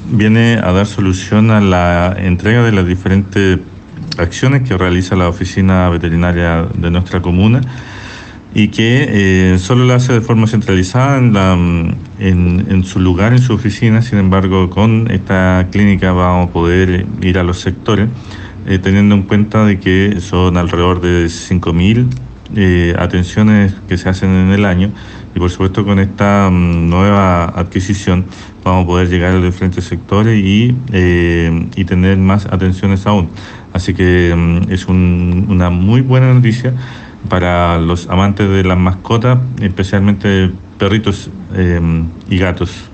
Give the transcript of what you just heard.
viene a dar solución a la entrega de las diferentes acciones que realiza la oficina veterinaria de nuestra comuna y que solo la hace de forma centralizada en su lugar, en su oficina. Sin embargo, con esta clínica vamos a poder ir a los sectores, teniendo en cuenta de que son alrededor de 5.000 atenciones que se hacen en el año, y por supuesto con esta nueva adquisición vamos a poder llegar a los diferentes sectores y tener más atenciones aún. Así que es una muy buena noticia para los amantes de las mascotas, especialmente perritos y gatos.